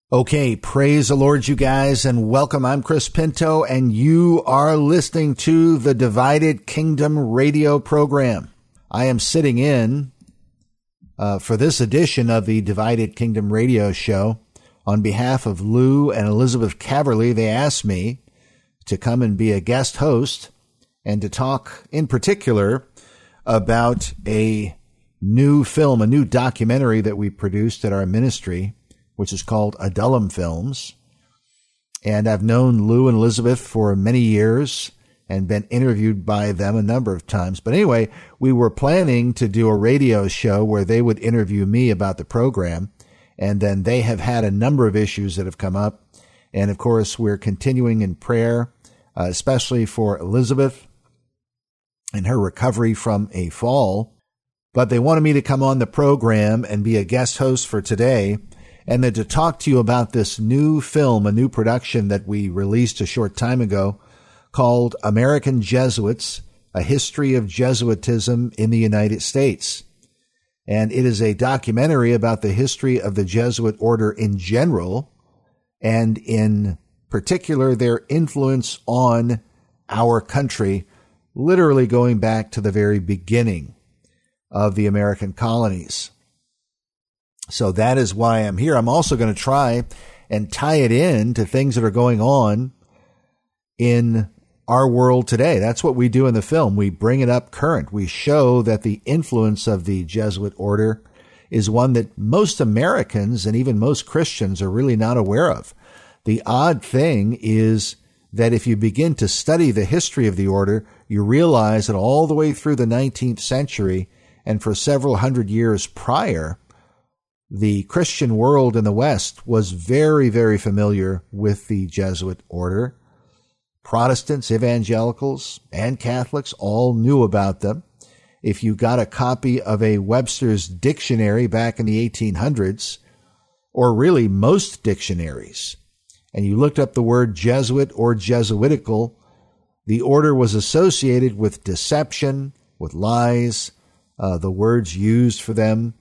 Okay, praise the Lord, you guys, and welcome. I'm Chris Pinto, and you are listening to the Divided Kingdom radio program. I am sitting in for this edition of the Divided Kingdom radio show on behalf of Lou and Elizabeth Caverly. They asked me to come and be a guest host and to talk in particular about a new film, a new documentary that we produced at our ministry, which is called Adullam Films. And I've known Lou and Elizabeth for many years and been interviewed by them a number of times. But anyway, we were planning to do a radio show where they would interview me about the program. And then they have had a number of issues that have come up. And of course, we're continuing in prayer, especially for Elizabeth and her recovery from a fall. But they wanted me to come on the program and be a guest host for today, and then to talk to you about this new film, a new production that we released a short time ago called American Jesuits, A History of Jesuitism in the United States. And it is a documentary about the history of the Jesuit order in general, and in particular their influence on our country, literally going back to the very beginning of the American colonies. So that is why I'm here. I'm also going to try and tie it in to things that are going on in our world today. That's what we do in the film. We bring it up current. We show that the influence of the Jesuit order is one that most Americans and even most Christians are really not aware of. The odd thing is that if you begin to study the history of the order, you realize that all the way through the 19th century and for several hundred years prior, the Christian world in the West was very, very familiar with the Jesuit order. Protestants, evangelicals, and Catholics all knew about them. If you got a copy of a Webster's dictionary back in the 1800s, or really most dictionaries, and you looked up the word Jesuit or Jesuitical, the order was associated with deception, with lies. The words used for them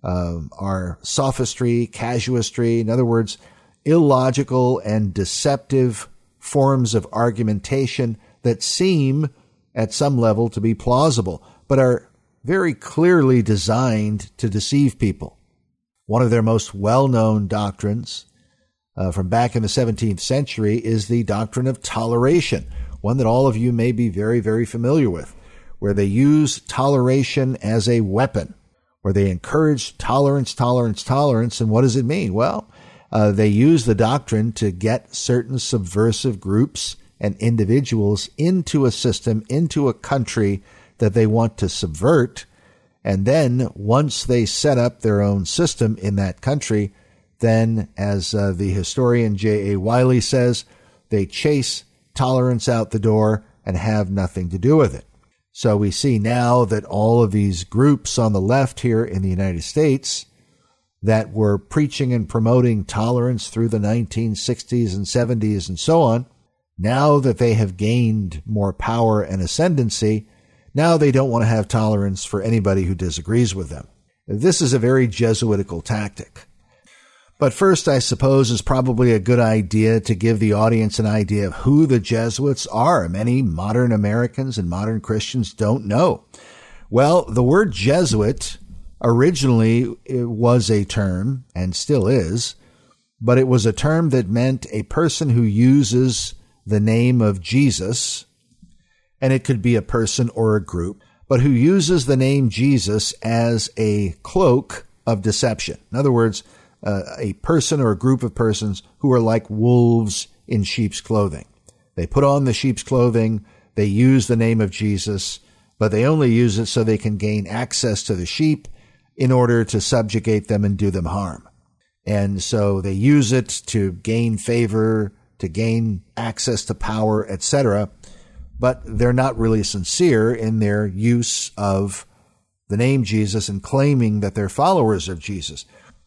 are sophistry, casuistry, in other words, illogical and deceptive forms of argumentation that seem at some level to be plausible, but are very clearly designed to deceive people. One of their most well-known doctrines from back in the 17th century is the doctrine of toleration, one that all of you may be very, very familiar with, where they use toleration as a weapon, where they encourage tolerance. And what does it mean? Well, they use the doctrine to get certain subversive groups and individuals into a system, into a country that they want to subvert. And then once they set up their own system in that country, then, as the historian J.A. Wiley says, they chase tolerance out the door and have nothing to do with it. So we see now that all of these groups on the left here in the United States that were preaching and promoting tolerance through the 1960s and 70s and so on, now that they have gained more power and ascendancy, now they don't want to have tolerance for anybody who disagrees with them. This is a very Jesuitical tactic. But first, I suppose, is probably a good idea to give the audience an idea of who the Jesuits are. Many modern Americans and modern Christians don't know. Well, the word Jesuit originally was a term, and still is, but it was a term that meant a person who uses the name of Jesus, and it could be a person or a group, but who uses the name Jesus as a cloak of deception. In other words, a person or a group of persons who are like wolves in sheep's clothing. They put on the sheep's clothing, they use the name of Jesus, but they only use it so they can gain access to the sheep in order to subjugate them and do them harm. And so they use it to gain favor, to gain access to power, etc. But they're not really sincere in their use of the name Jesus and claiming that they're followers of Jesus.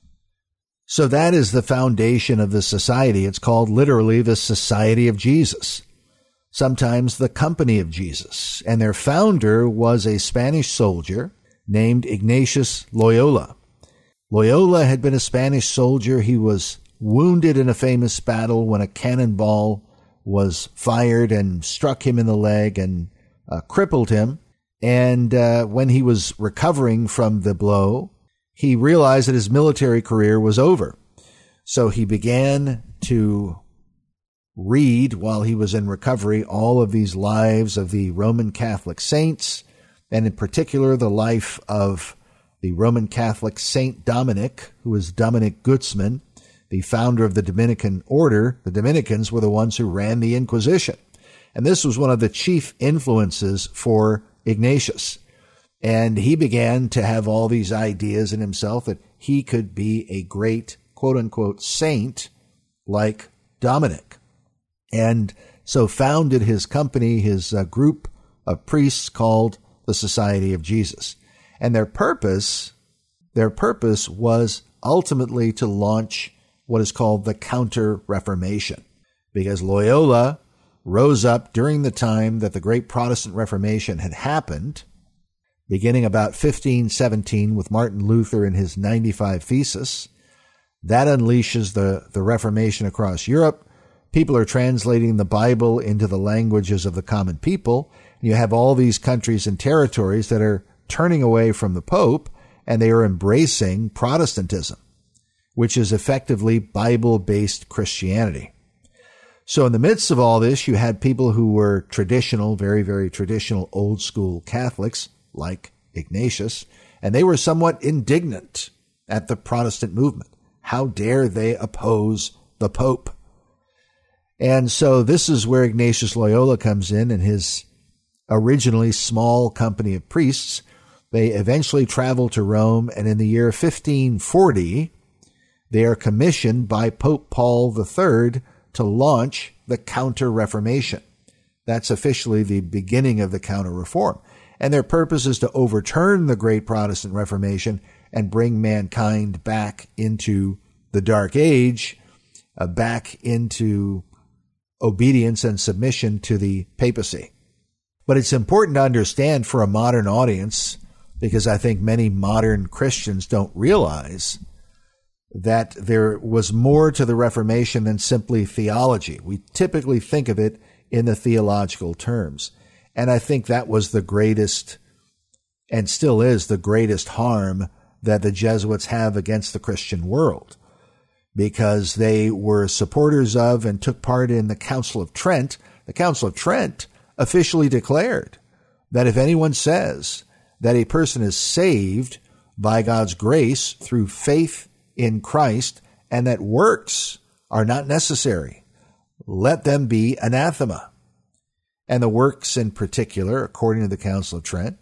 So that is the foundation of the society. It's called literally the Society of Jesus, sometimes the Company of Jesus. And their founder was a Spanish soldier named Ignatius Loyola. Loyola had been a Spanish soldier. He was wounded in a famous battle when a cannonball was fired and struck him in the leg and crippled him. And when he was recovering from the blow, he realized that his military career was over. So he began to read, while he was in recovery, all of these lives of the Roman Catholic saints, and in particular the life of the Roman Catholic Saint Dominic, who was Dominic Guzman, the founder of the Dominican order. The Dominicans were the ones who ran the Inquisition. And this was one of the chief influences for Ignatius. And he began to have all these ideas in himself that he could be a great, quote-unquote, saint like Dominic. And so founded his company, his group of priests called the Society of Jesus. And their purpose was ultimately to launch what is called the Counter-Reformation, because Loyola rose up during the time that the Great Protestant Reformation had happened, beginning about 1517 with Martin Luther and his 95 Theses. That unleashes the Reformation across Europe. People are translating the Bible into the languages of the common people. You have all these countries and territories that are turning away from the Pope, and they are embracing Protestantism, which is effectively Bible-based Christianity. So in the midst of all this, you had people who were traditional, very, very traditional, old-school Catholics, like Ignatius, and they were somewhat indignant at the Protestant movement. How dare they oppose the Pope? And so this is where Ignatius Loyola comes in and his originally small company of priests. They eventually travel to Rome, and in the year 1540, they are commissioned by Pope Paul III to launch the Counter-Reformation. That's officially the beginning of the Counter-Reform. And their purpose is to overturn the Great Protestant Reformation and bring mankind back into the Dark Age, back into obedience and submission to the papacy. But it's important to understand for a modern audience, because I think many modern Christians don't realize that there was more to the Reformation than simply theology. We typically think of it in the theological terms. And I think that was the greatest, and still is the greatest harm that the Jesuits have against the Christian world, because they were supporters of and took part in the Council of Trent. The Council of Trent officially declared that if anyone says that a person is saved by God's grace through faith in Christ and that works are not necessary, let them be anathema. And the works in particular, according to the Council of Trent,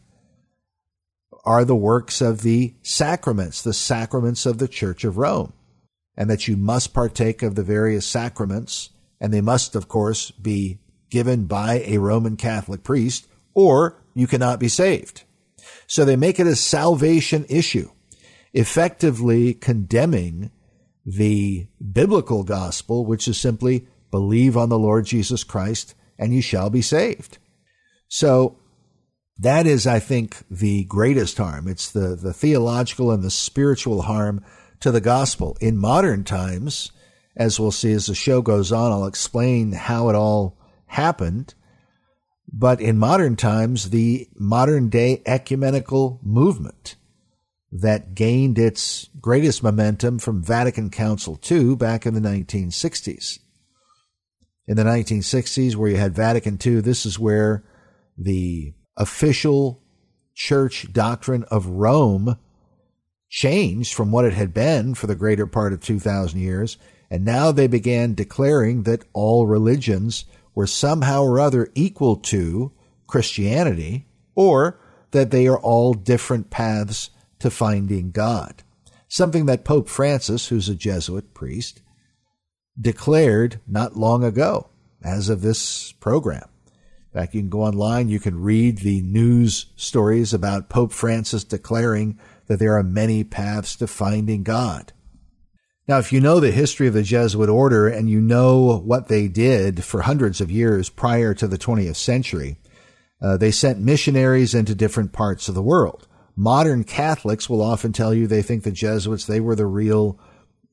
are the works of the sacraments of the Church of Rome, and that you must partake of the various sacraments, and they must, of course, be given by a Roman Catholic priest, or you cannot be saved. So they make it a salvation issue, effectively condemning the biblical gospel, which is simply believe on the Lord Jesus Christ and you shall be saved. So that is, I think, the greatest harm. It's the theological and the spiritual harm to the gospel. In modern times, as we'll see as the show goes on, I'll explain how it all happened. But in modern times, the modern day ecumenical movement that gained its greatest momentum from Vatican Council II back in the 1960s. In the 1960s, where you had Vatican II, this is where the official church doctrine of Rome changed from what it had been for the greater part of 2,000 years. And now they began declaring that all religions were somehow or other equal to Christianity, or that they are all different paths to finding God. Something that Pope Francis, who's a Jesuit priest, declared not long ago as of this program. In fact, you can go online, you can read the news stories about Pope Francis declaring that there are many paths to finding God. Now, if you know the history of the Jesuit order and you know what they did for hundreds of years prior to the 20th century, they sent missionaries into different parts of the world. Modern Catholics will often tell you they think the Jesuits, they were the real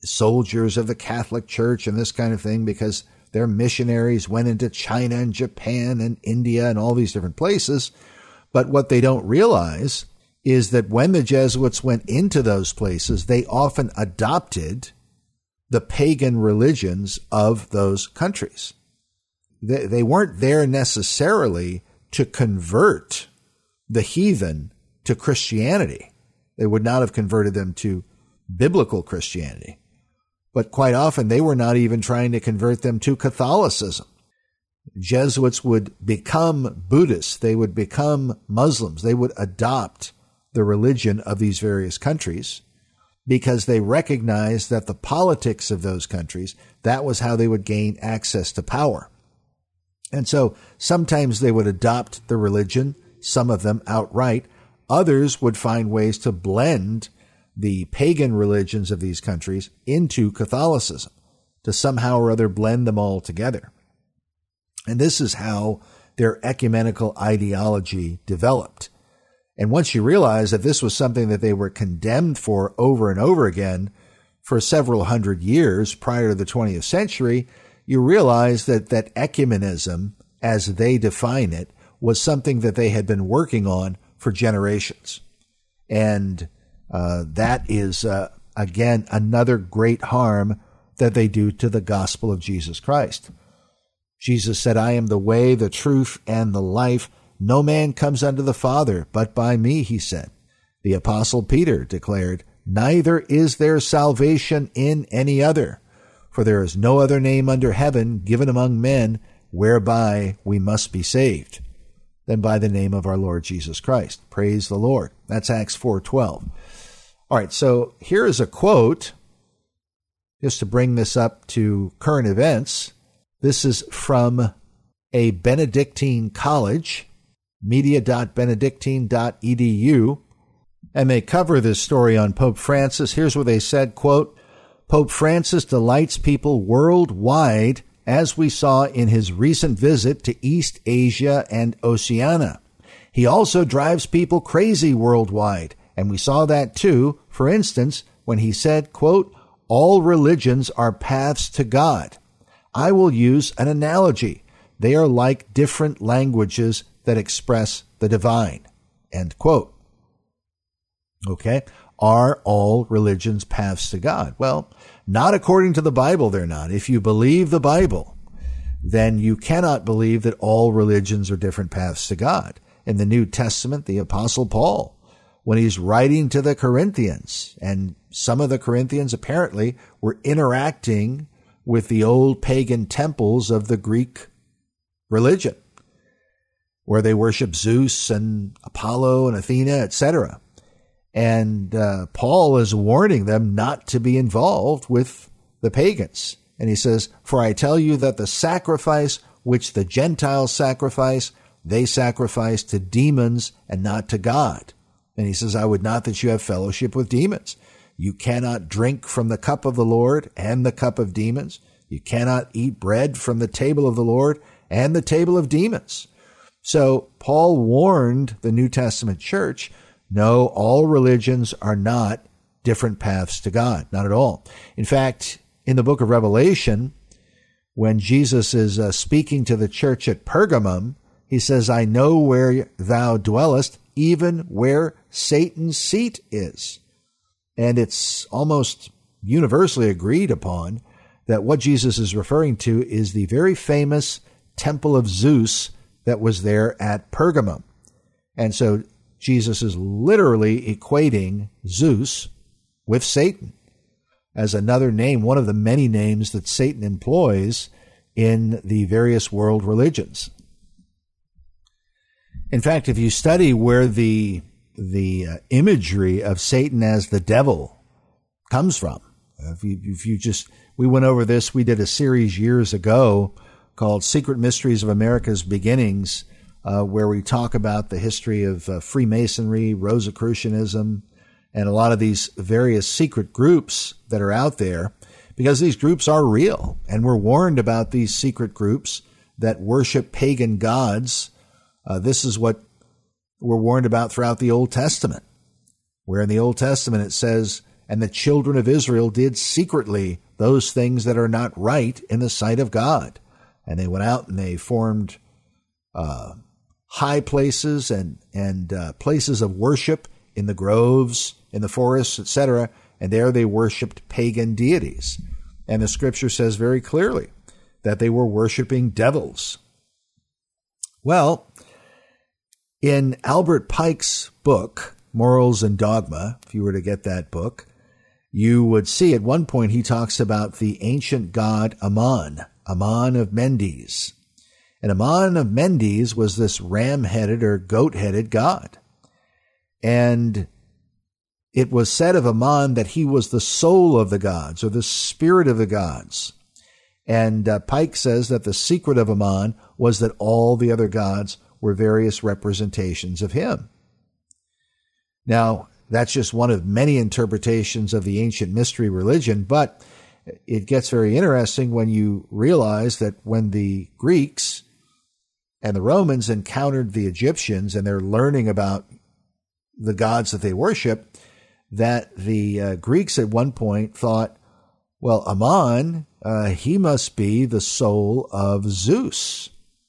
soldiers of the Catholic Church and this kind of thing, because their missionaries went into China and Japan and India and all these different places. But what they don't realize is that when the Jesuits went into those places, they often adopted the pagan religions of those countries. They weren't there necessarily to convert the heathen to Christianity. They would not have converted them to biblical Christianity. But quite often, they were not even trying to convert them to Catholicism. Jesuits would become Buddhists. They would become Muslims. They would adopt the religion of these various countries because they recognized that the politics of those countries, that was how they would gain access to power. And so sometimes they would adopt the religion, some of them outright. Others would find ways to blend the pagan religions of these countries into Catholicism, to somehow or other blend them all together. And this is how their ecumenical ideology developed. And once you realize that this was something that they were condemned for over and over again for several hundred years prior to the 20th century, you realize that ecumenism, as they define it, was something that they had been working on for generations. And that is, again, another great harm that they do to the gospel of Jesus Christ. Jesus said, I am the way, the truth, and the life. No man comes unto the Father but by me, he said. The Apostle Peter declared, neither is there salvation in any other, for there is no other name under heaven given among men whereby we must be saved than by the name of our Lord Jesus Christ. Praise the Lord. That's Acts 4:12. All right, so here is a quote, just to bring this up to current events. This is from a Benedictine college, media.benedictine.edu, and they cover this story on Pope Francis. Here's what they said, quote, Pope Francis delights people worldwide, as we saw in his recent visit to East Asia and Oceania. He also drives people crazy worldwide, and we saw that too, for instance, when he said, quote, all religions are paths to God. I will use an analogy. They are like different languages that express the divine, end quote. Okay. Are all religions paths to God? Well, not according to the Bible, they're not. If you believe the Bible, then you cannot believe that all religions are different paths to God. In the New Testament, the Apostle Paul, when he's writing to the Corinthians, and some of the Corinthians apparently were interacting with the old pagan temples of the Greek religion, where they worship Zeus and Apollo and Athena, etc. And Paul is warning them not to be involved with the pagans. And he says, for I tell you that the sacrifice which the Gentiles sacrifice, they sacrifice to demons and not to God. And he says, I would not that you have fellowship with demons. You cannot drink from the cup of the Lord and the cup of demons. You cannot eat bread from the table of the Lord and the table of demons. So Paul warned the New Testament church, no, all religions are not different paths to God, not at all. In fact, in the book of Revelation, when Jesus is speaking to the church at Pergamum, he says, I know where thou dwellest, even where Satan's seat is. And it's almost universally agreed upon that what Jesus is referring to is the very famous temple of Zeus that was there at Pergamum. And so Jesus is literally equating Zeus with Satan as another name, one of the many names that Satan employs in the various world religions. In fact, if you study where the imagery of Satan as the devil comes from, we went over this, we did a series years ago called Secret Mysteries of America's Beginnings, where we talk about the history of Freemasonry, Rosicrucianism, and a lot of these various secret groups that are out there, because these groups are real. And we're warned about these secret groups that worship pagan gods. This is what we're warned about throughout the Old Testament, where in the Old Testament it says, And the children of Israel did secretly those things that are not right in the sight of God. And they went out and they formed high places and places of worship in the groves, in the forests, etc. And there they worshipped pagan deities. And the scripture says very clearly that they were worshiping devils. Well, in Albert Pike's book, Morals and Dogma, if you were to get that book, you would see at one point he talks about the ancient god Ammon of Mendes. And Ammon of Mendes was this ram-headed or goat-headed god. And it was said of Ammon that he was the soul of the gods, or the spirit of the gods. And Pike says that the secret of Ammon was that all the other gods were various representations of him. Now, that's just one of many interpretations of the ancient mystery religion, but it gets very interesting when you realize that when the Greeks and the Romans encountered the Egyptians and they're learning about the gods that they worship, that the Greeks at one point thought, well, Ammon, he must be the soul of Zeus,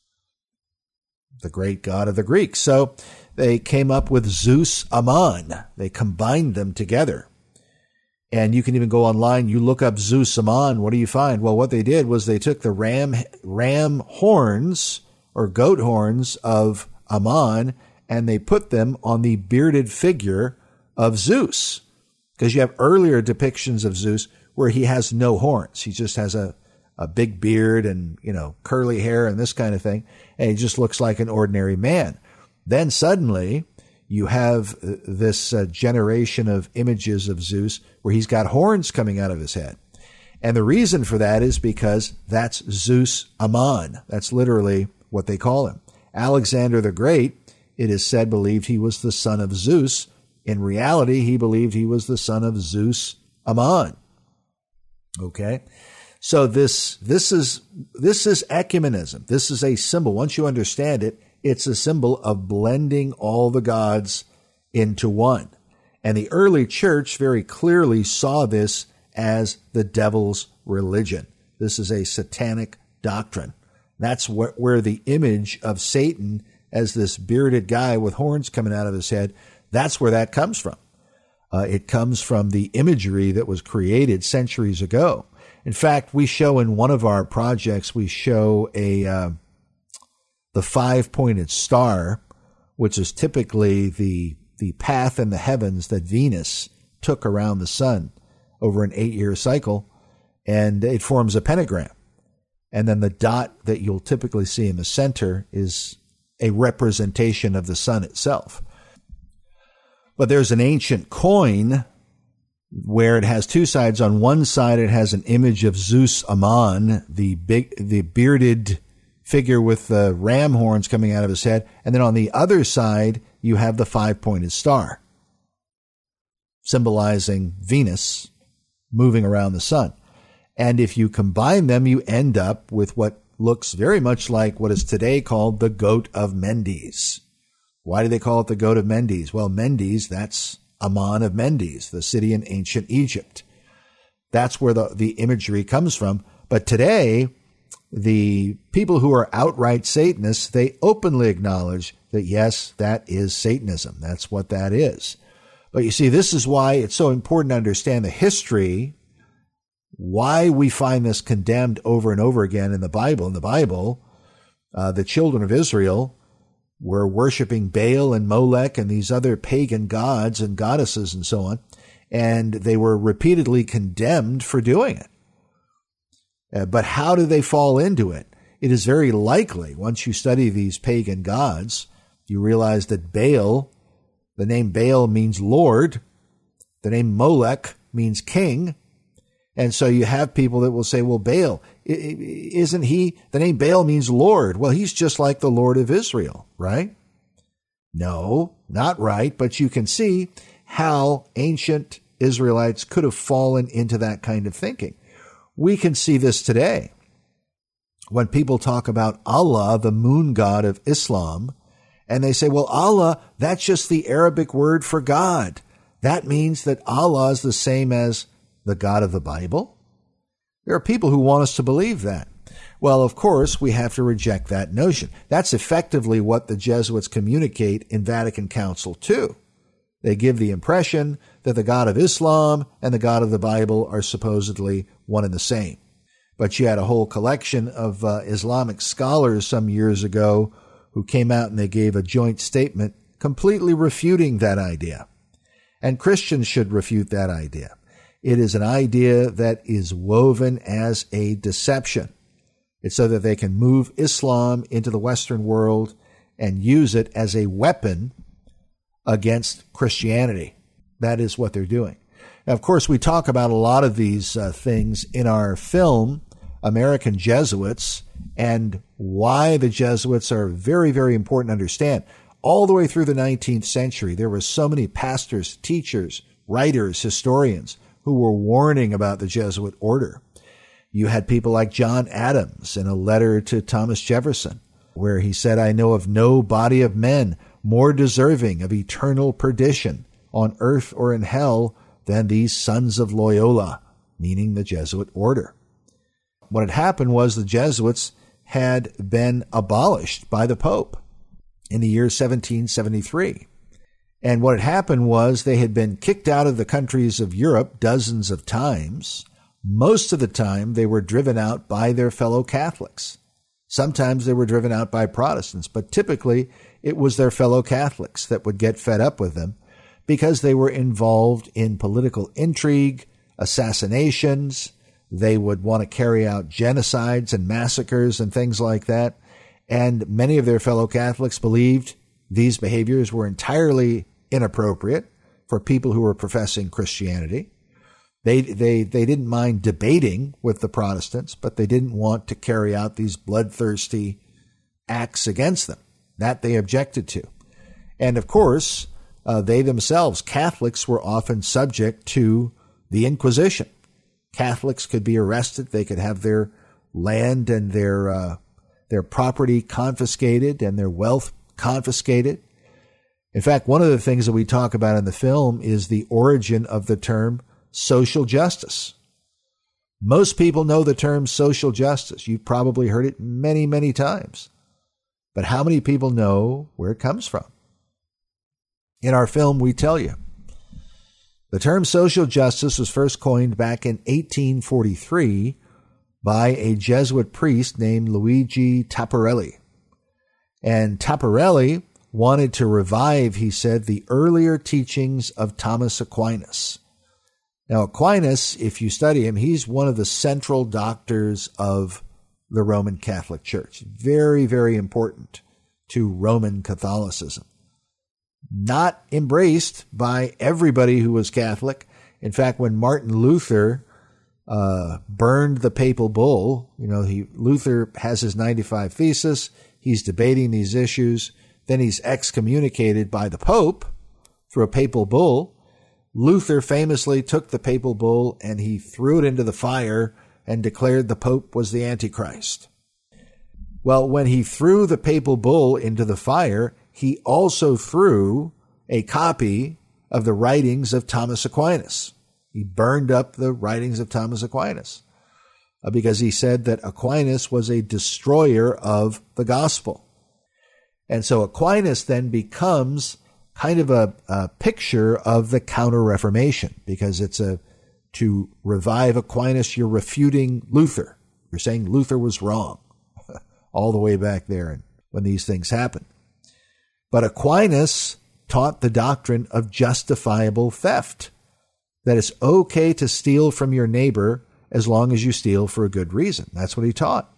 the great god of the Greeks. So they came up with Zeus Ammon. They combined them together. And you can even go online, you look up Zeus Ammon, what do you find? Well, what they did was they took the ram horns or goat horns of Ammon and they put them on the bearded figure of Zeus. Because you have earlier depictions of Zeus where he has no horns. He just has a big beard and, curly hair and this kind of thing. And he just looks like an ordinary man. Then suddenly you have this generation of images of Zeus where he's got horns coming out of his head. And the reason for that is because that's Zeus Ammon. That's literally what they call him. Alexander the Great, it is said, believed he was the son of Zeus. In reality, he believed he was the son of Zeus Ammon. Okay? So this is ecumenism. This is a symbol. Once you understand it, it's a symbol of blending all the gods into one. And the early church very clearly saw this as the devil's religion. This is a satanic doctrine. That's where the image of Satan as this bearded guy with horns coming out of his head, that's where that comes from. It comes from the imagery that was created centuries ago. In fact, we show in one of our projects, we show the 5-pointed star, which is typically the path in the heavens that Venus took around the sun over an 8-year cycle, and it forms a pentagram. And then the dot that you'll typically see in the center is a representation of the sun itself. But there's an ancient coin where it has two sides. On one side, it has an image of Zeus Ammon, the bearded figure with the ram horns coming out of his head. And then on the other side, you have the 5-pointed star, symbolizing Venus moving around the sun. And if you combine them, you end up with what looks very much like what is today called the Goat of Mendes. Why do they call it the Goat of Mendes? Well, Mendes, that's Ammon of Mendes, the city in ancient Egypt. That's where the imagery comes from. But today, the people who are outright Satanists, they openly acknowledge that, yes, that is Satanism. That's what that is. But you see, this is why it's so important to understand the history, why we find this condemned over and over again in the Bible. In the Bible, the children of Israel were worshiping Baal and Molech and these other pagan gods and goddesses and so on, and they were repeatedly condemned for doing it. But how do they fall into it? It is very likely, once you study these pagan gods, you realize that Baal, the name Baal means Lord, the name Molech means king, and so you have people that will say, well, Baal, isn't he, the name Baal means Lord. Well, he's just like the Lord of Israel, right? No, not right, but you can see how ancient Israelites could have fallen into that kind of thinking. We can see this today. When people talk about Allah, the moon god of Islam, and they say, well, Allah, that's just the Arabic word for God. That means that Allah is the same as the God of the Bible? There are people who want us to believe that. Well, of course, we have to reject that notion. That's effectively what the Jesuits communicate in Vatican Council II. They give the impression that the God of Islam and the God of the Bible are supposedly one and the same. But you had a whole collection of Islamic scholars some years ago who came out and they gave a joint statement completely refuting that idea. And Christians should refute that idea. It is an idea that is woven as a deception. It's so that they can move Islam into the Western world and use it as a weapon against Christianity. That is what they're doing. Now, of course, we talk about a lot of these things in our film, American Jesuits, and why the Jesuits are very, very important to understand. All the way through the 19th century, there were so many pastors, teachers, writers, historians who were warning about the Jesuit order. You had people like John Adams in a letter to Thomas Jefferson, where he said, "I know of no body of men more deserving of eternal perdition on earth or in hell than these sons of Loyola," meaning the Jesuit order. What had happened was the Jesuits had been abolished by the Pope in the year 1773. And what had happened was they had been kicked out of the countries of Europe dozens of times. Most of the time, they were driven out by their fellow Catholics. Sometimes they were driven out by Protestants, but typically it was their fellow Catholics that would get fed up with them because they were involved in political intrigue, assassinations. They would want to carry out genocides and massacres and things like that. And many of their fellow Catholics believed these behaviors were entirely inappropriate for people who were professing Christianity. They didn't mind debating with the Protestants, but they didn't want to carry out these bloodthirsty acts against them. That they objected to. And of course, they themselves, Catholics, were often subject to the Inquisition. Catholics could be arrested. They could have their land and their property confiscated and their wealth confiscated. In fact, one of the things that we talk about in the film is the origin of the term social justice. Most people know the term social justice. You've probably heard it many, many times. But how many people know where it comes from? In our film, we tell you. The term social justice was first coined back in 1843 by a Jesuit priest named Luigi Tapparelli. And Tapparelli wanted to revive, he said, the earlier teachings of Thomas Aquinas. Now, Aquinas, if you study him, he's one of the central doctors of the Roman Catholic Church. Very, very important to Roman Catholicism. Not embraced by everybody who was Catholic. In fact, when Martin Luther burned the papal bull, Luther has his 95 Thesis. He's debating these issues. Then he's excommunicated by the Pope through a papal bull. Luther famously took the papal bull and he threw it into the fire and declared the Pope was the Antichrist. Well, when he threw the papal bull into the fire, he also threw a copy of the writings of Thomas Aquinas. He burned up the writings of Thomas Aquinas because he said that Aquinas was a destroyer of the gospel. And so Aquinas then becomes kind of a picture of the Counter-Reformation, because it's to revive Aquinas, you're refuting Luther. You're saying Luther was wrong all the way back there when these things happen. But Aquinas taught the doctrine of justifiable theft, that it's okay to steal from your neighbor as long as you steal for a good reason. That's what he taught.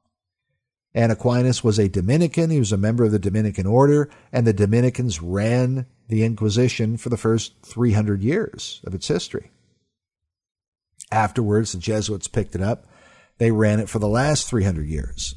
And Aquinas was a Dominican. He was a member of the Dominican order, and the Dominicans ran the Inquisition for the first 300 years of its history. Afterwards, the Jesuits picked it up. They ran it for the last 300 years.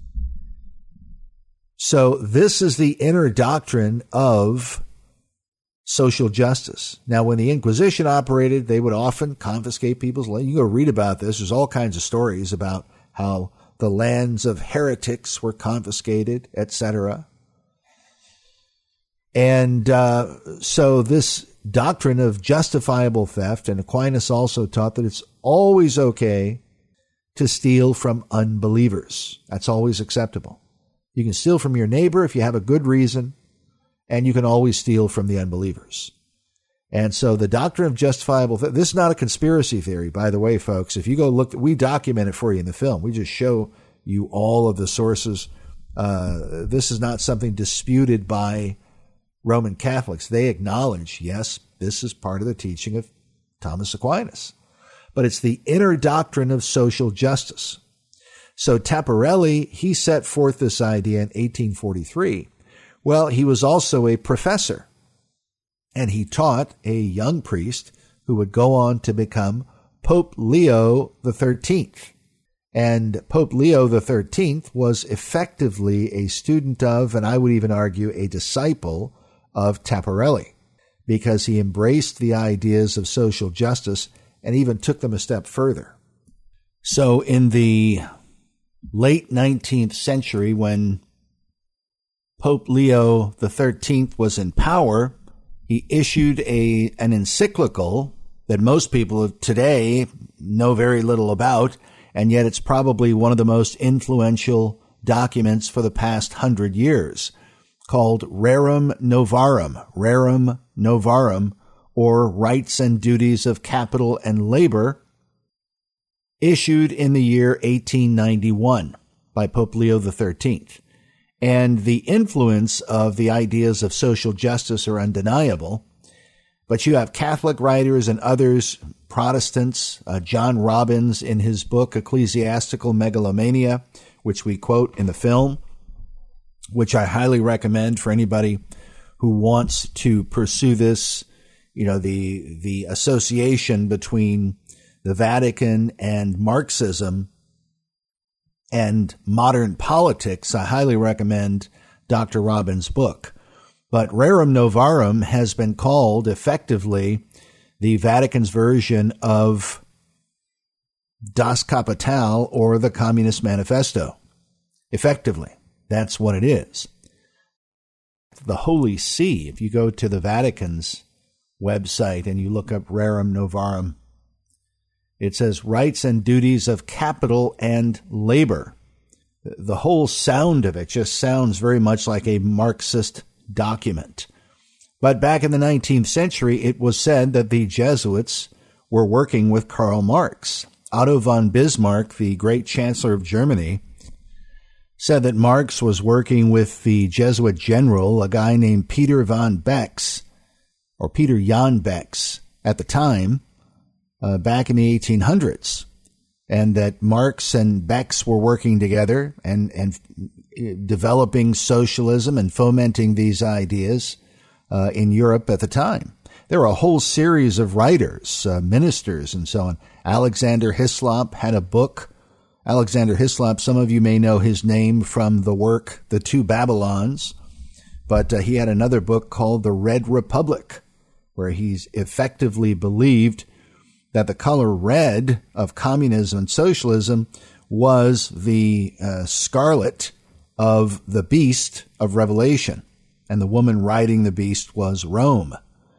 So this is the inner doctrine of social justice. Now, when the Inquisition operated, they would often confiscate people's land. You can go read about this. There's all kinds of stories about how the lands of heretics were confiscated, etc. And so this doctrine of justifiable theft, and Aquinas also taught that it's always okay to steal from unbelievers. That's always acceptable. You can steal from your neighbor if you have a good reason, and you can always steal from the unbelievers. And so the doctrine of justifiable theft, this is not a conspiracy theory, by the way, folks. If you go look, we document it for you in the film. We just show you all of the sources. This is not something disputed by Roman Catholics. They acknowledge, yes, this is part of the teaching of Thomas Aquinas. But it's the inner doctrine of social justice. So Taparelli, he set forth this idea in 1843. Well, he was also a professor. And he taught a young priest who would go on to become Pope Leo XIII. And Pope Leo XIII was effectively a student of, and I would even argue, a disciple of Taparelli, because he embraced the ideas of social justice and even took them a step further. So in the late 19th century, when Pope Leo XIII was in power, he issued an encyclical that most people today know very little about, and yet it's probably one of the most influential documents for the past 100 years, called Rerum Novarum, or Rights and Duties of Capital and Labor, issued in the year 1891 by Pope Leo XIII. And the influence of the ideas of social justice are undeniable. But you have Catholic writers and others, Protestants, John Robbins in his book Ecclesiastical Megalomania, which we quote in the film, which I highly recommend for anybody who wants to pursue this, the association between the Vatican and Marxism and modern politics. I highly recommend Dr. Robbins' book. But Rerum Novarum has been called effectively the Vatican's version of Das Kapital, or the Communist Manifesto. Effectively, that's what it is. The Holy See, if you go to the Vatican's website and you look up Rerum Novarum, it says rights and duties of capital and labor. The whole sound of it just sounds very much like a Marxist document. But back in the 19th century, it was said that the Jesuits were working with Karl Marx. Otto von Bismarck, the great chancellor of Germany, said that Marx was working with the Jesuit general, a guy named Peter von Becks, or Peter Jan Becks at the time, back in the 1800s, and that Marx and Becks were working together and developing socialism and fomenting these ideas in Europe at the time. There were a whole series of writers, ministers, and so on. Alexander Hislop had a book. Alexander Hislop, some of you may know his name from the work The Two Babylons, but he had another book called The Red Republic, where he's effectively believed that the color red of communism and socialism was the scarlet of the beast of Revelation, and the woman riding the beast was Rome.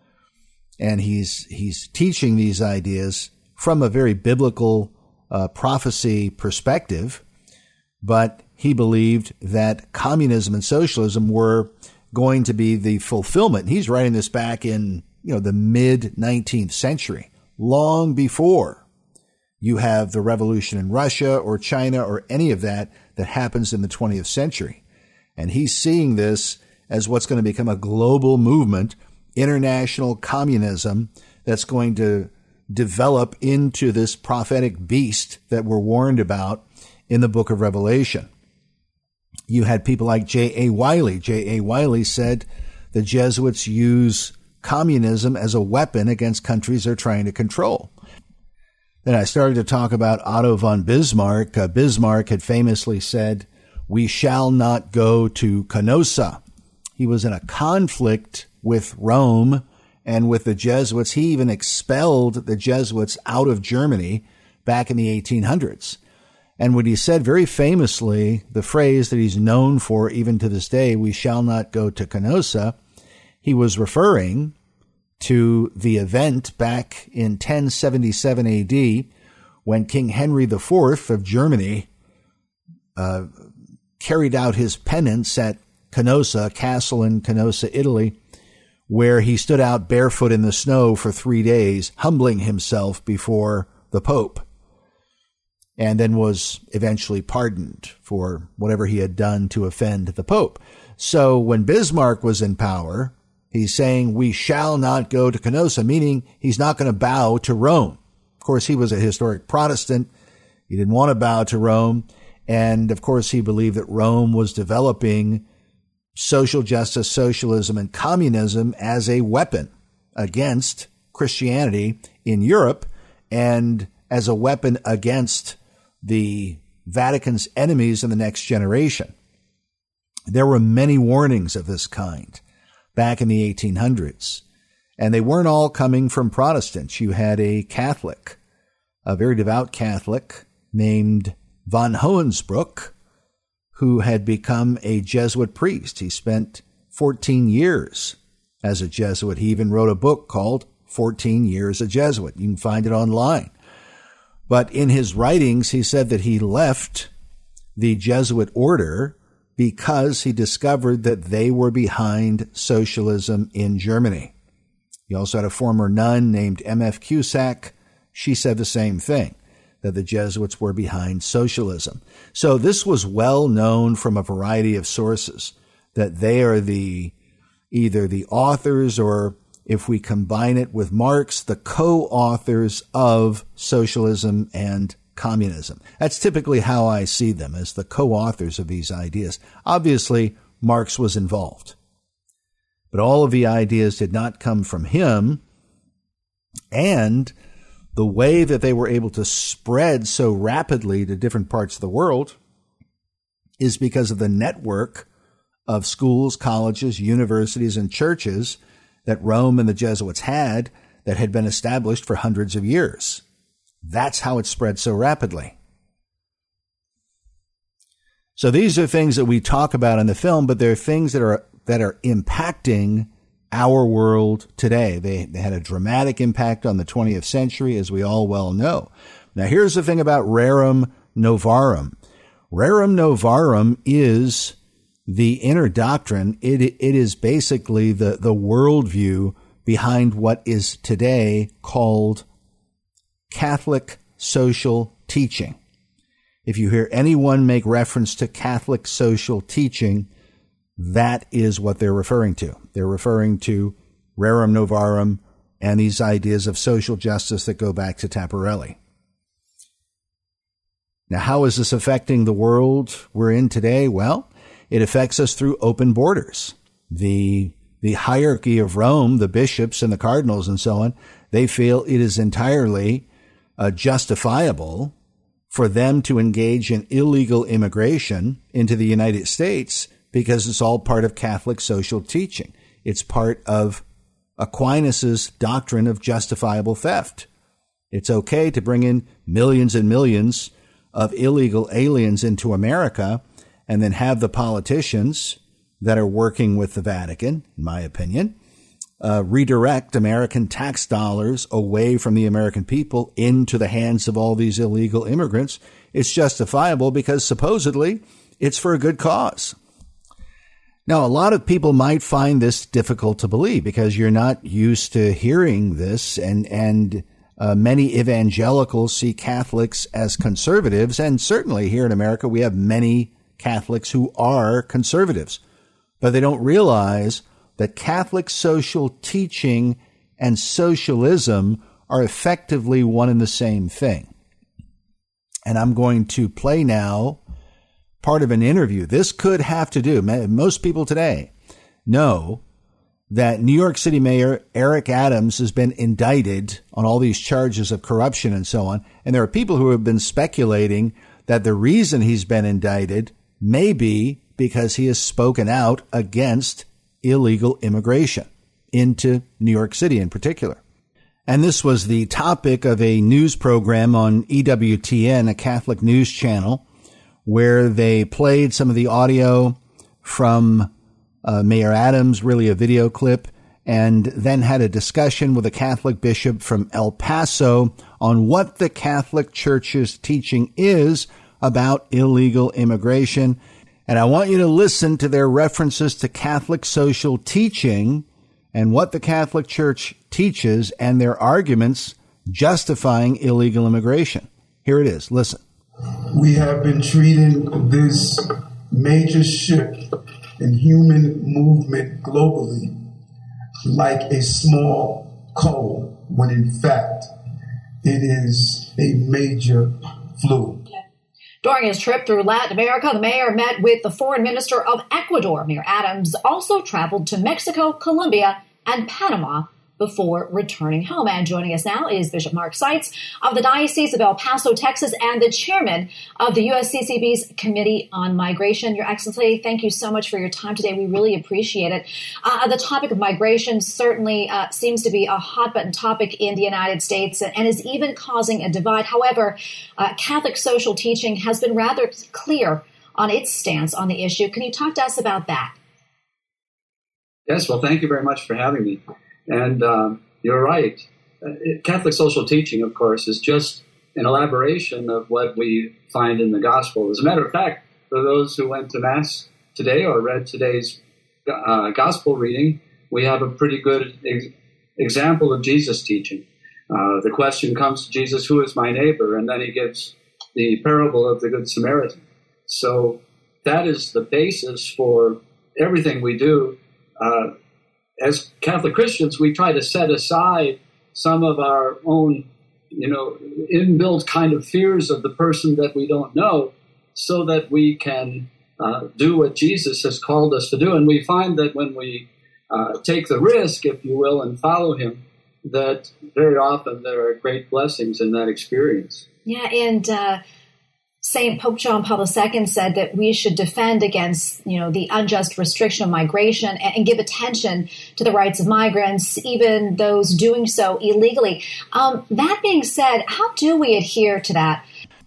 And he's teaching these ideas from a very biblical prophecy perspective, but he believed that communism and socialism were going to be the fulfillment. He's writing this back in the mid-19th century, long before you have the revolution in Russia or China or any of that happens in the 20th century. And he's seeing this as what's going to become a global movement, international communism, that's going to develop into this prophetic beast that we're warned about in the book of Revelation. You had people like J.A. Wiley. J.A. Wiley said the Jesuits use communism as a weapon against countries they're trying to control. Then I started to talk about Otto von Bismarck. Bismarck had famously said, "We shall not go to Canossa." He was in a conflict with Rome and with the Jesuits. He even expelled the Jesuits out of Germany back in the 1800s. And when he said very famously the phrase that he's known for even to this day, "We shall not go to Canossa," he was referring to the event back in 1077 AD when King Henry IV of Germany carried out his penance at Canossa, a castle in Canossa, Italy, where he stood out barefoot in the snow for 3 days, humbling himself before the Pope, and then was eventually pardoned for whatever he had done to offend the Pope. So when Bismarck was in power, he's saying we shall not go to Canossa, meaning he's not going to bow to Rome. Of course, he was a historic Protestant. He didn't want to bow to Rome. And of course, he believed that Rome was developing social justice, socialism, and communism as a weapon against Christianity in Europe and as a weapon against the Vatican's enemies in the next generation. There were many warnings of this kind back in the 1800s, and they weren't all coming from Protestants. You had a Catholic, a very devout Catholic named von Hoensbroek, who had become a Jesuit priest. He spent 14 years as a Jesuit. He even wrote a book called 14 Years a Jesuit. You can find it online. But in his writings, he said that he left the Jesuit order because he discovered that they were behind socialism in Germany. He also had a former nun named M.F. Cusack. She said the same thing, that the Jesuits were behind socialism. So this was well known from a variety of sources, that they are either the authors or, if we combine it with Marx, the co-authors of socialism and communism. That's typically how I see them, as the co-authors of these ideas. Obviously, Marx was involved, but all of the ideas did not come from him, and the way that they were able to spread so rapidly to different parts of the world is because of the network of schools, colleges, universities, and churches that Rome and the Jesuits had that had been established for hundreds of years. That's how it spread so rapidly. So these are things that we talk about in the film, but they're things that are impacting our world today. They had a dramatic impact on the 20th century, as we all well know. Now, here's the thing about Rerum Novarum. Rerum Novarum is the inner doctrine. It is basically the worldview behind what is today called Catholic social teaching. If you hear anyone make reference to Catholic social teaching, that is what they're referring to. They're referring to Rerum Novarum and these ideas of social justice that go back to Taparelli. Now, how is this affecting the world we're in today? Well, it affects us through open borders. The hierarchy of Rome, the bishops and the cardinals and so on, they feel it is entirely justifiable for them to engage in illegal immigration into the United States because it's all part of Catholic social teaching. It's part of Aquinas' doctrine of justifiable theft. It's okay to bring in millions and millions of illegal aliens into America and then have the politicians that are working with the Vatican, in my opinion, redirect American tax dollars away from the American people into the hands of all these illegal immigrants. It's justifiable because supposedly it's for a good cause. Now, a lot of people might find this difficult to believe because you're not used to hearing this, and many evangelicals see Catholics as conservatives, and certainly here in America we have many Catholics who are conservatives, but they don't realize that Catholic social teaching and socialism are effectively one and the same thing. And I'm going to play now part of an interview. This could have to do, most people today know that New York City Mayor Eric Adams has been indicted on all these charges of corruption and so on. And there are people who have been speculating that the reason he's been indicted may be because he has spoken out against illegal immigration into New York City in particular. And this was the topic of a news program on EWTN, a Catholic news channel, where they played some of the audio from Mayor Adams, really a video clip, and then had a discussion with a Catholic bishop from El Paso on what the Catholic Church's teaching is about illegal immigration. And I want you to listen to their references to Catholic social teaching and what the Catholic Church teaches and their arguments justifying illegal immigration. Here it is. Listen. We have been treating this major shift in human movement globally like a small cold, when in fact it is a major flu. During his trip through Latin America, the mayor met with the foreign minister of Ecuador. Mayor Adams also traveled to Mexico, Colombia, and Panama before returning home. And joining us now is Bishop Mark Seitz of the Diocese of El Paso, Texas, and the chairman of the USCCB's Committee on Migration. Your Excellency, thank you so much for your time today. We really appreciate it. The topic of migration certainly seems to be a hot-button topic in the United States and is even causing a divide. However, Catholic social teaching has been rather clear on its stance on the issue. Can you talk to us about that? Yes, well, thank you very much for having me. And you're right. Catholic social teaching, of course, is just an elaboration of what we find in the gospel. As a matter of fact, for those who went to Mass today or read today's gospel reading, we have a pretty good example of Jesus' teaching. The question comes to Jesus, who is my neighbor? And then he gives the parable of the Good Samaritan. So that is the basis for everything we do. As Catholic Christians, we try to set aside some of our own, inbuilt kind of fears of the person that we don't know so that we can do what Jesus has called us to do. And we find that when we take the risk, if you will, and follow him, that very often there are great blessings in that experience. Yeah, and St. Pope John Paul II said that we should defend against, the unjust restriction of migration and give attention to the rights of migrants, even those doing so illegally. That being said, how do we adhere to that?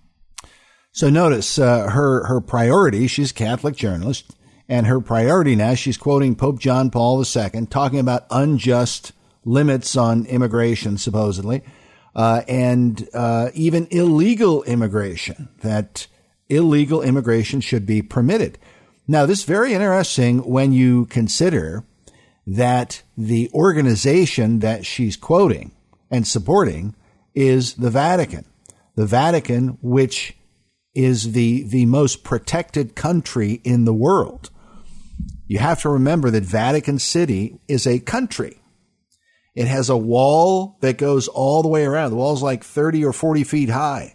So notice her priority, she's a Catholic journalist, and her priority now, she's quoting Pope John Paul II, talking about unjust limits on immigration, supposedly. And even illegal immigration, that illegal immigration should be permitted. Now, this is very interesting when you consider that the organization that she's quoting and supporting is the Vatican. The Vatican, which is the most protected country in the world. You have to remember that Vatican City is a country. It has a wall that goes all the way around. The wall's like 30 or 40 feet high.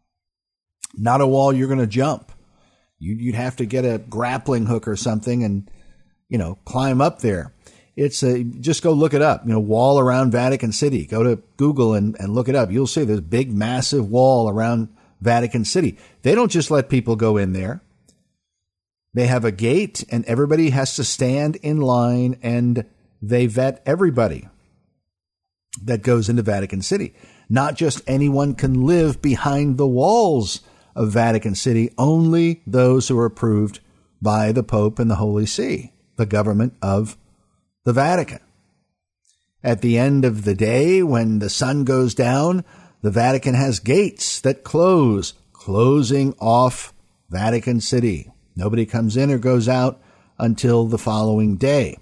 Not a wall you're going to jump. You'd have to get a grappling hook or something and, climb up there. Just go look it up, wall around Vatican City. Go to Google and look it up. You'll see this big, massive wall around Vatican City. They don't just let people go in there. They have a gate and everybody has to stand in line and they vet everybody that goes into Vatican City. Not just anyone can live behind the walls of Vatican City, only those who are approved by the Pope and the Holy See, the government of the Vatican. At the end of the day, when the sun goes down, the Vatican has gates that close, closing off Vatican City. Nobody comes in or goes out until the following day.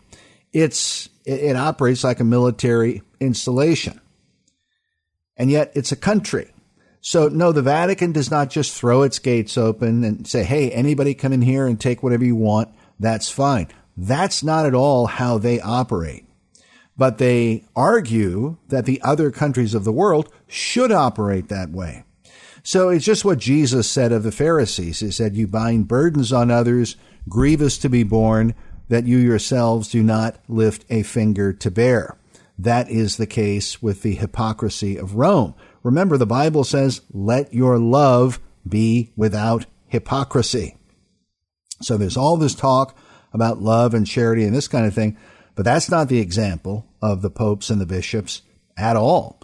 It operates like a military installation. And yet it's a country. So no, the Vatican does not just throw its gates open and say, hey, anybody come in here and take whatever you want. That's fine. That's not at all how they operate. But they argue that the other countries of the world should operate that way. So it's just what Jesus said of the Pharisees. He said, you bind burdens on others, grievous to be borne, that you yourselves do not lift a finger to bear. That is the case with the hypocrisy of Rome. Remember, the Bible says, let your love be without hypocrisy. So there's all this talk about love and charity and this kind of thing, but that's not the example of the popes and the bishops at all.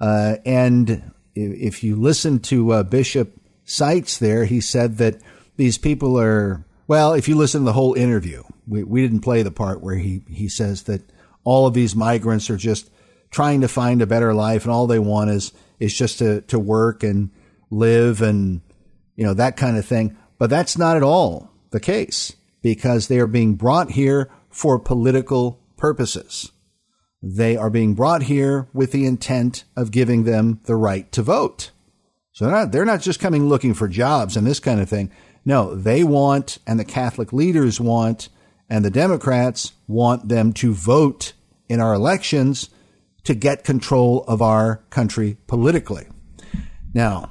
And if you listen to Bishop Seitz there, he said that these people are, well, if you listen to the whole interview, we didn't play the part where he says that all of these migrants are just trying to find a better life, and all they want is just to work and live and, that kind of thing. But that's not at all the case, because they are being brought here for political purposes. They are being brought here with the intent of giving them the right to vote. So they're not just coming looking for jobs and this kind of thing. No, they want, and the Catholic leaders want, and the Democrats want them to vote in our elections to get control of our country politically. Now,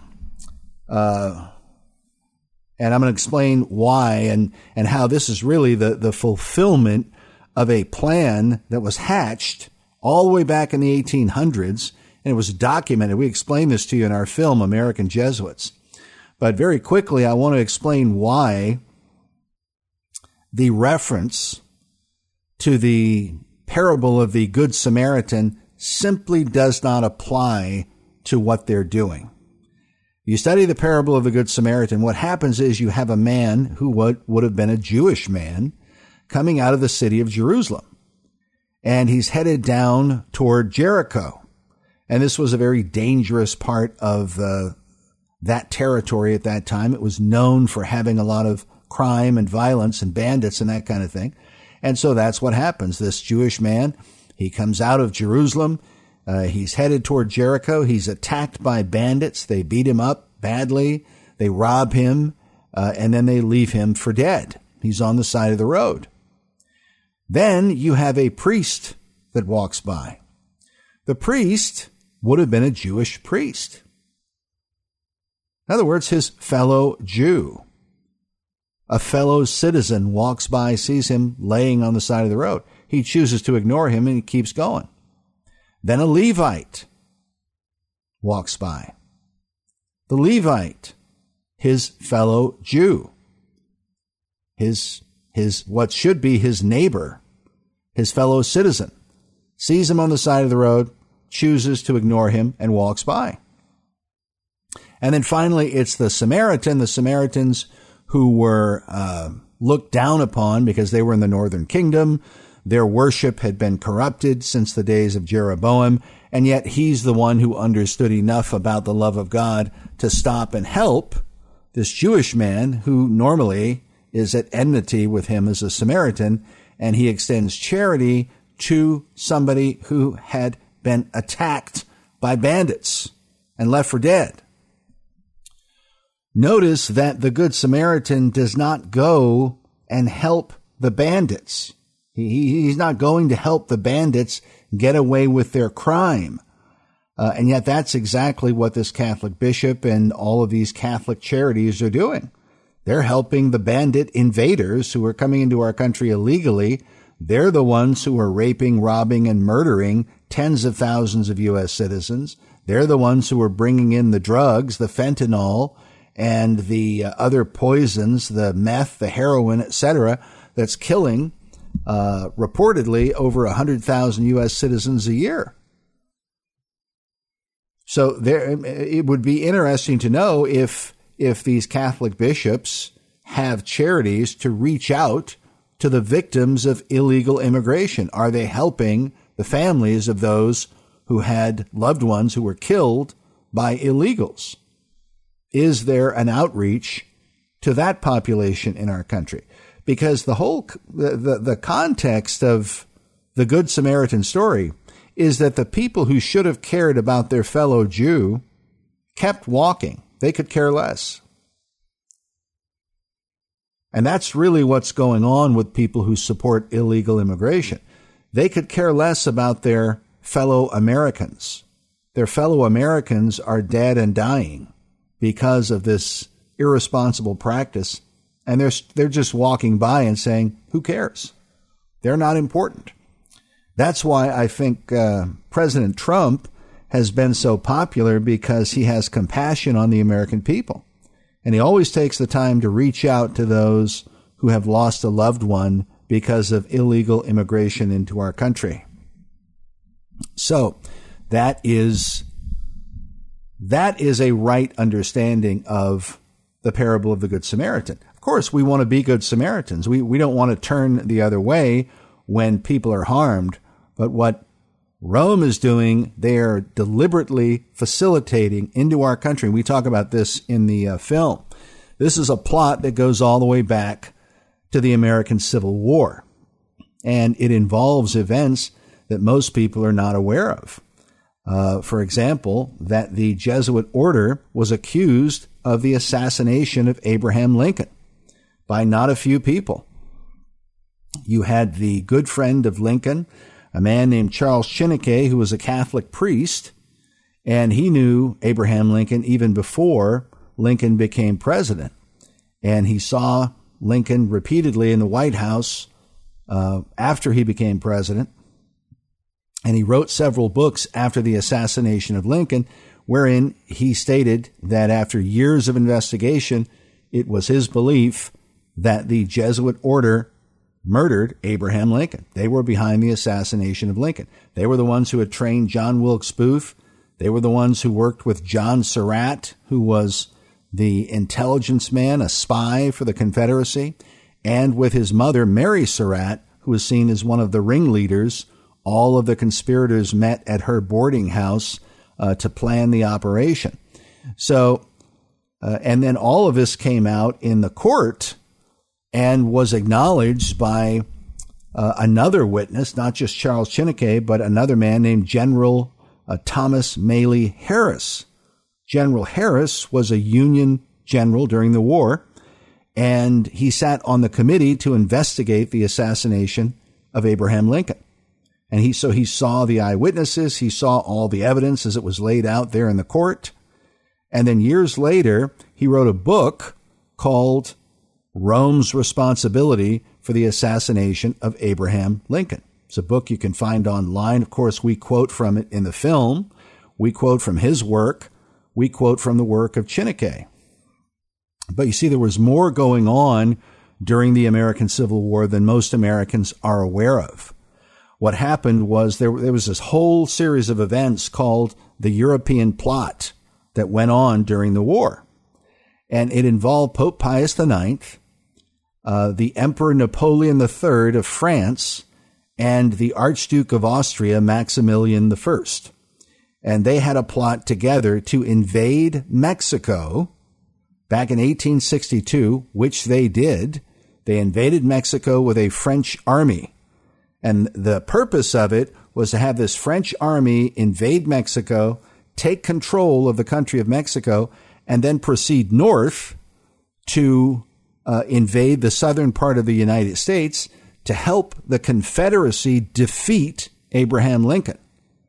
and I'm going to explain why and how this is really the fulfillment of a plan that was hatched all the way back in the 1800s, and it was documented. We explained this to you in our film, American Jesuits. But very quickly, I want to explain why the reference to the parable of the Good Samaritan simply does not apply to what they're doing. You study the parable of the Good Samaritan, what happens is you have a man who would have been a Jewish man coming out of the city of Jerusalem. And he's headed down toward Jericho. And this was a very dangerous part of that territory at that time. It was known for having a lot of crime and violence and bandits and that kind of thing. And so that's what happens. This Jewish man, he comes out of Jerusalem. He's headed toward Jericho. He's attacked by bandits. They beat him up badly. They rob him, and then they leave him for dead. He's on the side of the road. Then you have a priest that walks by. The priest would have been a Jewish priest. In other words, his fellow Jew. A fellow citizen walks by, sees him laying on the side of the road. He chooses to ignore him and he keeps going. Then a Levite walks by. The Levite, his fellow Jew, his what should be his neighbor, his fellow citizen, sees him on the side of the road, chooses to ignore him, and walks by. And then finally, it's the Samaritan, the Samaritans who were looked down upon because they were in the northern kingdom. Their worship had been corrupted since the days of Jeroboam, and yet he's the one who understood enough about the love of God to stop and help this Jewish man who normally is at enmity with him as a Samaritan, and he extends charity to somebody who had been attacked by bandits and left for dead. Notice that the Good Samaritan does not go and help the bandits. He's not going to help the bandits get away with their crime. And yet that's exactly what this Catholic bishop and all of these Catholic charities are doing. They're helping the bandit invaders who are coming into our country illegally. They're the ones who are raping, robbing, and murdering tens of thousands of U.S. citizens. They're the ones who are bringing in the drugs, the fentanyl, and the other poisons, the meth, the heroin, etc., that's killing reportedly over 100,000 U.S. citizens a year. So it would be interesting to know if these Catholic bishops have charities to reach out to the victims of illegal immigration. Are they helping the families of those who had loved ones who were killed by illegals? Is there an outreach to that population in our country? Because the context of the Good Samaritan story is that the people who should have cared about their fellow Jew kept walking. They could care less. And that's really what's going on with people who support illegal immigration. They could care less about their fellow Americans. Their fellow Americans are dead and dying because of this irresponsible practice. And they're just walking by and saying, who cares? They're not important. That's why I think President Trump has been so popular, because he has compassion on the American people. And he always takes the time to reach out to those who have lost a loved one because of illegal immigration into our country. So that is a right understanding of the parable of the Good Samaritan. Of course, we want to be good Samaritans. We don't want to turn the other way when people are harmed. But what Rome is doing, they are deliberately facilitating into our country. We talk about this in the film. This is a plot that goes all the way back to the American Civil War. And it involves events that most people are not aware of. For example, that the Jesuit order was accused of the assassination of Abraham Lincoln by not a few people. You had the good friend of Lincoln, a man named Charles Chineke, who was a Catholic priest, and he knew Abraham Lincoln even before Lincoln became president. And he saw Lincoln repeatedly in the White House after he became president. And he wrote several books after the assassination of Lincoln, wherein he stated that after years of investigation, it was his belief that the Jesuit order murdered Abraham Lincoln. They were behind the assassination of Lincoln. They were the ones who had trained John Wilkes Booth. They were the ones who worked with John Surratt, who was the intelligence man, a spy for the Confederacy, and with his mother, Mary Surratt, who was seen as one of the ringleaders. All of the conspirators met at her boarding house to plan the operation. So, and then all of this came out in the court and was acknowledged by another witness, not just Charles Chineke, but another man named General Thomas Maley Harris. General Harris was a Union general during the war, and he sat on the committee to investigate the assassination of Abraham Lincoln. And he saw the eyewitnesses, he saw all the evidence as it was laid out there in the court. And then years later, he wrote a book called Rome's Responsibility for the Assassination of Abraham Lincoln. It's a book you can find online. Of course, we quote from it in the film. We quote from his work. We quote from the work of Chineke. But you see, there was more going on during the American Civil War than most Americans are aware of. What happened was there was this whole series of events called the European Plot that went on during the war. And it involved Pope Pius IX, the Emperor Napoleon III of France, and the Archduke of Austria, Maximilian I. And they had a plot together to invade Mexico back in 1862, which they did. They invaded Mexico with a French army. And the purpose of it was to have this French army invade Mexico, take control of the country of Mexico, and then proceed north to invade the southern part of the United States to help the Confederacy defeat Abraham Lincoln.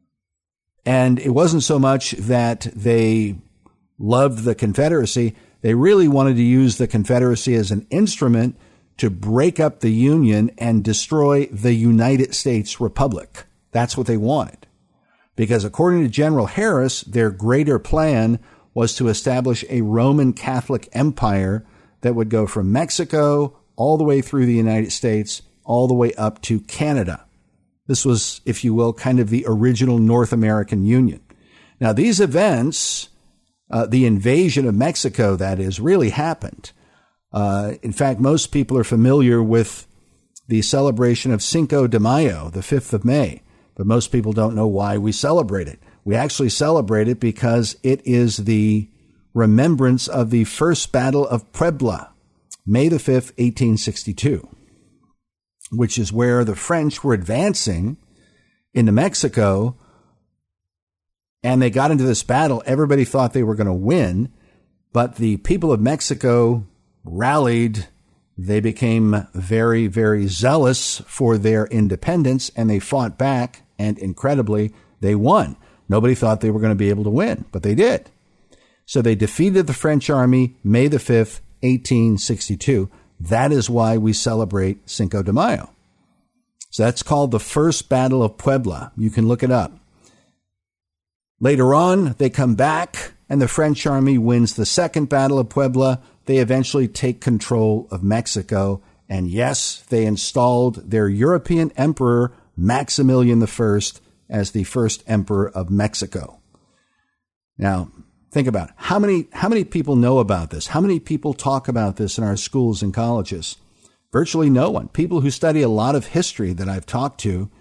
And it wasn't so much that they loved the Confederacy. They really wanted to use the Confederacy as an instrument to break up the Union and destroy the United States Republic. That's what they wanted. Because according to General Harris, their greater plan was to establish a Roman Catholic empire that would go from Mexico all the way through the United States, all the way up to Canada. This was, if you will, kind of the original North American Union. Now, these events, the invasion of Mexico, that is, really happened. In fact, most people are familiar with the celebration of Cinco de Mayo, the 5th of May, but most people don't know why we celebrate it. We actually celebrate it because it is the remembrance of the First Battle of Puebla, May the 5th, 1862, which is where the French were advancing into Mexico, and they got into this battle. Everybody thought they were going to win, but the people of Mexico rallied. They became very, very zealous for their independence, and they fought back, and incredibly, they won. Nobody thought they were going to be able to win, but they did. So they defeated the French army May the 5th, 1862. That is why we celebrate Cinco de Mayo. So that's called the First Battle of Puebla. You can look it up. Later on, they come back, and the French army wins the Second Battle of Puebla. They eventually take control of Mexico, and yes, they installed their European emperor, Maximilian I, as the first emperor of Mexico. Now, think about it. How many people know about this? How many people talk about this in our schools and colleges? Virtually no one. People who study a lot of history that I've talked to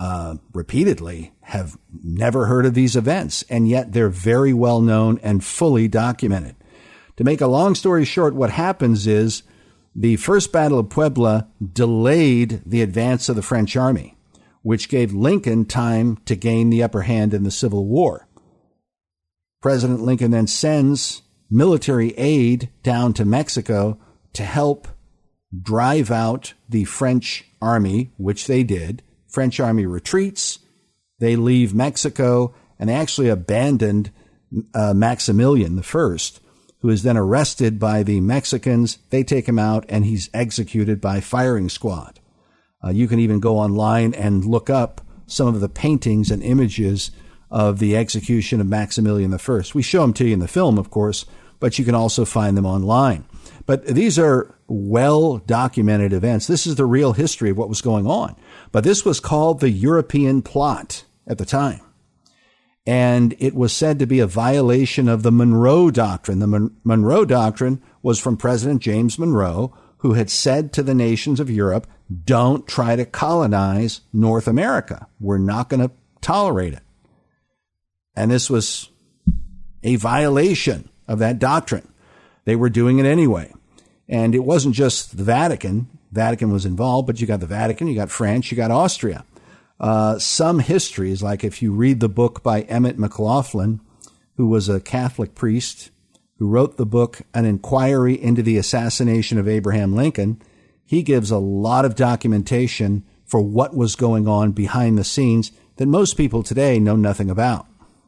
repeatedly have never heard of these events, and yet they're very well known and fully documented. To make a long story short, what happens is the First Battle of Puebla delayed the advance of the French army, which gave Lincoln time to gain the upper hand in the Civil War. President Lincoln then sends military aid down to Mexico to help drive out the French army, which they did. French army retreats, they leave Mexico, and they actually abandoned Maximilian I, who is then arrested by the Mexicans. They take him out, and he's executed by firing squad. You can even go online and look up some of the paintings and images of the execution of Maximilian I. We show them to you in the film, of course, but you can also find them online. But these are well-documented events. This is the real history of what was going on. But this was called the European Plot at the time. And it was said to be a violation of the Monroe Doctrine. The Monroe Doctrine was from President James Monroe, who had said to the nations of Europe, don't try to colonize North America. We're not going to tolerate it. And this was a violation of that doctrine. They were doing it anyway. And it wasn't just the Vatican. Vatican was involved, but you got the Vatican, you got France, you got Austria. Some histories, like if you read the book by Emmett McLaughlin, who was a Catholic priest, who wrote the book An Inquiry into the Assassination of Abraham Lincoln, he gives a lot of documentation for what was going on behind the scenes that most people today know nothing about.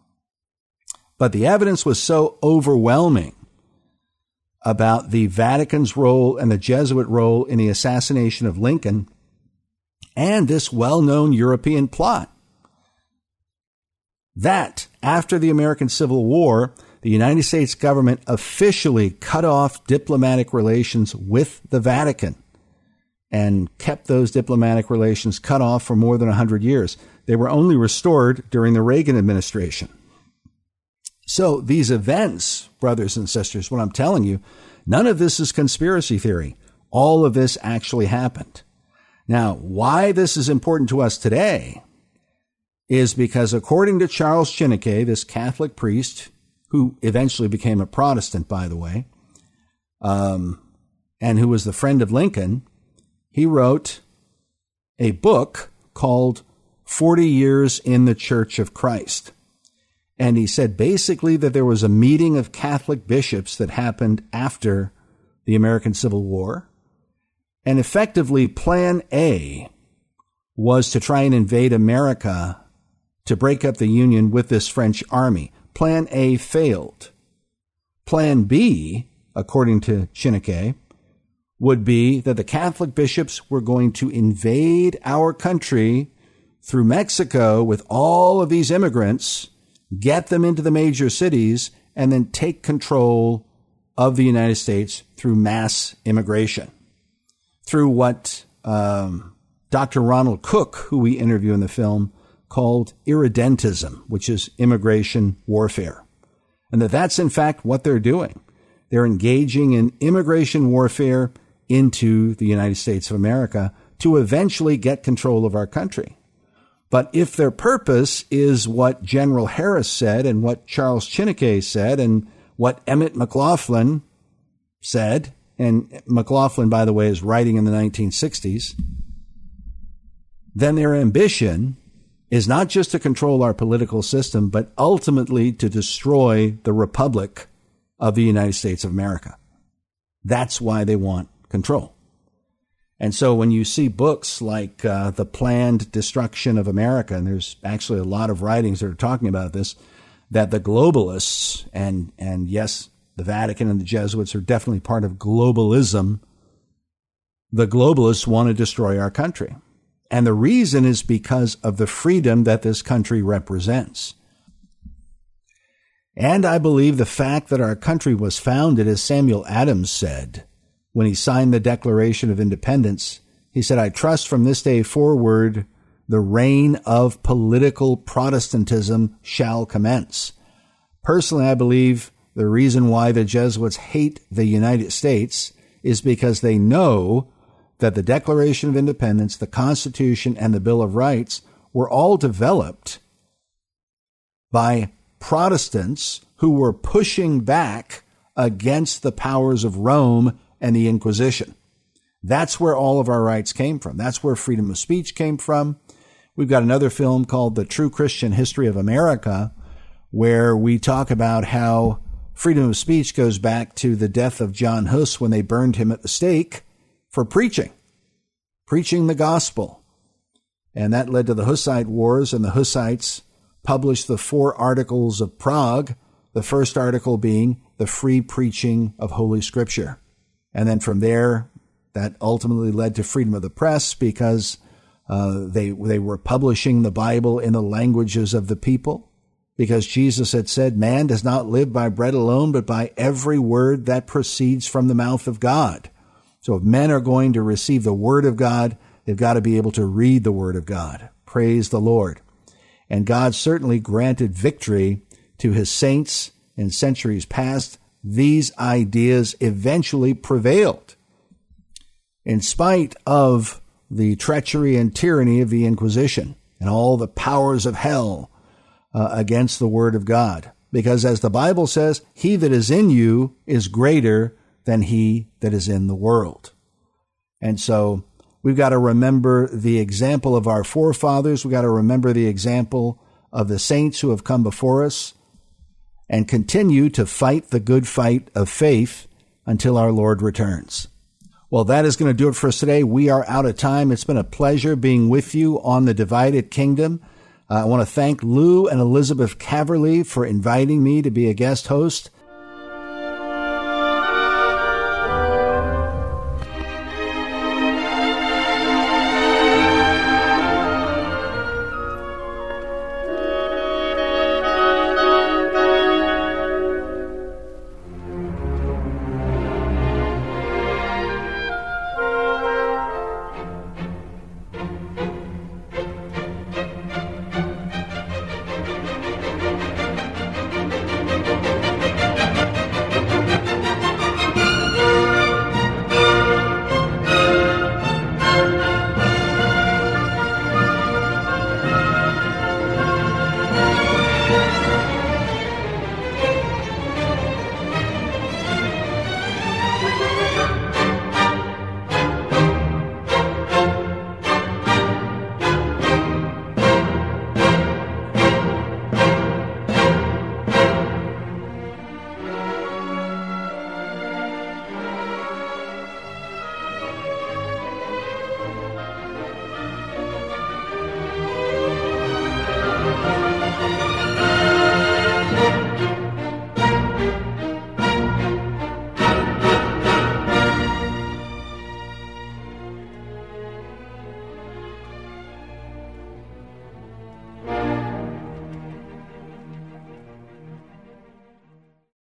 But the evidence was so overwhelming about the Vatican's role and the Jesuit role in the assassination of Lincoln and this well-known European plot that after the American Civil War, the United States government officially cut off diplomatic relations with the Vatican and kept those diplomatic relations cut off for more than 100 years. They were only restored during the Reagan administration. So these events, brothers and sisters, what I'm telling you, none of this is conspiracy theory. All of this actually happened. Now, why this is important to us today is because according to Charles Chineke, this Catholic priest, who eventually became a Protestant, by the way, and who was the friend of Lincoln, he wrote a book called 40 Years in the Church of Christ. And he said basically that there was a meeting of Catholic bishops that happened after the American Civil War. And effectively, Plan A was to try and invade America to break up the Union with this French army. Plan A failed. Plan B, according to Chineke, would be that the Catholic bishops were going to invade our country through Mexico with all of these immigrants, get them into the major cities, and then take control of the United States through mass immigration, through what Dr. Ronald Cook, who we interview in the film, called irredentism, which is immigration warfare. And that's in fact what they're doing. They're engaging in immigration warfare into the United States of America to eventually get control of our country. But if their purpose is what General Harris said and what Charles Chineke said and what Emmett McLaughlin said, and McLaughlin, by the way, is writing in the 1960s, then their ambition is not just to control our political system, but ultimately to destroy the Republic of the United States of America. That's why they want control. And so when you see books like The Planned Destruction of America, and there's actually a lot of writings that are talking about this, that the globalists, and yes, the Vatican and the Jesuits are definitely part of globalism, the globalists want to destroy our country. And the reason is because of the freedom that this country represents. And I believe the fact that our country was founded, as Samuel Adams said, when he signed the Declaration of Independence, he said, "I trust from this day forward, the reign of political Protestantism shall commence." Personally, I believe the reason why the Jesuits hate the United States is because they know that the Declaration of Independence, the Constitution, and the Bill of Rights were all developed by Protestants who were pushing back against the powers of Rome and the Inquisition. That's where all of our rights came from. That's where freedom of speech came from. We've got another film called The True Christian History of America, where we talk about how freedom of speech goes back to the death of John Hus when they burned him at the stake for preaching the gospel. And that led to the Hussite Wars, and the Hussites published the 4 Articles of Prague, the first article being the free preaching of Holy Scripture. And then from there, that ultimately led to freedom of the press because they were publishing the Bible in the languages of the people, because Jesus had said, man does not live by bread alone, but by every word that proceeds from the mouth of God. So if men are going to receive the word of God, they've got to be able to read the word of God. Praise the Lord. And God certainly granted victory to his saints in centuries past. These ideas eventually prevailed in spite of the treachery and tyranny of the Inquisition and all the powers of hell against the word of God. Because as the Bible says, he that is in you is greater than he that is in the world. And so we've got to remember the example of our forefathers. We've got to remember the example of the saints who have come before us and continue to fight the good fight of faith until our Lord returns. Well, that is going to do it for us today. We are out of time. It's been a pleasure being with you on The Divided Kingdom. I want to thank Lou and Elizabeth Caverly for inviting me to be a guest host